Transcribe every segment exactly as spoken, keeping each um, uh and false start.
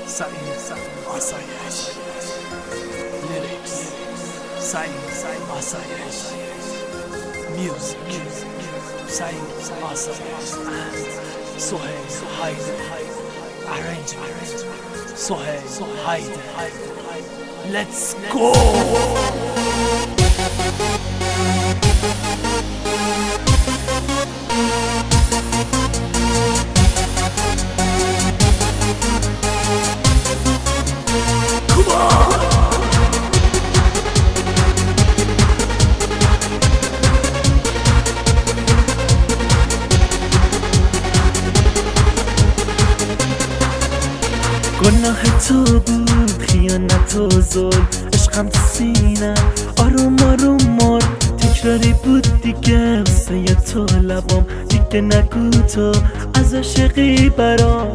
سعید آسایش لیریکس سعید آسایش میوزیک سعید آسایش سهیل حیدر arrangement سهیل حیدر Let's go! گناه تو بود خیانت و ظلم عشقم تو سینم آروم آروم مر تکراری بود دیگه واسه تو لبام دیگه نگو تو از عاشقی برام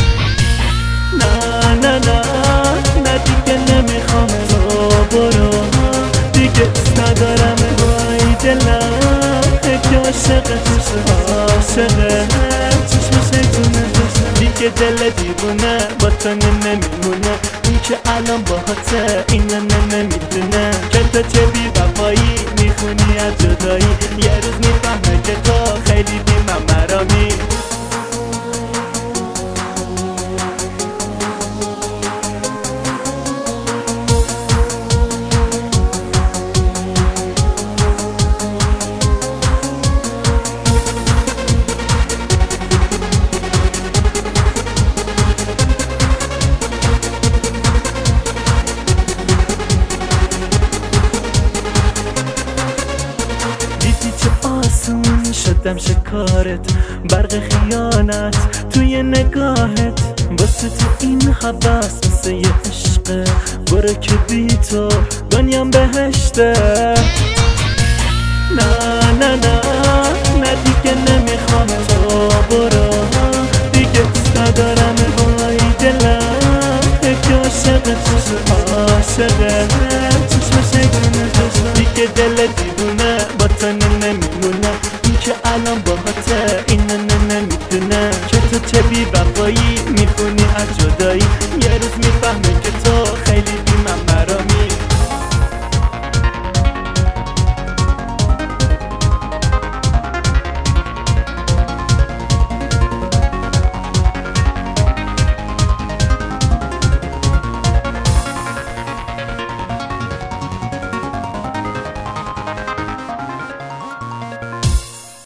نه نه نه نه دیگه نمیخوام تو برو دیگه ندارم وای دلم که عاشق توش عاشقه چشم شیطونه دیگه دل دیوونه با تو نمیمونه اون که الان باهاته اینو نمیدونه که تو چه بی وفایی میخونی از جدایی یه روز میفهمه که تو خیلی بی مرامی شدم شکارت برق خیانت توی نگاهت واسه تو این حواس مثل یه عشقه برو که بی تو دنیام بهشته نه نه نه نه دیگه نمیخوام تو برو دیگه دوست ندارم وای دلم که عاشق توش عاشقه چشم شیطونه دیگه دل دیوونه با تو نمیمونه که الان باهاته اینو نمیدونه که تو چه بی وفایی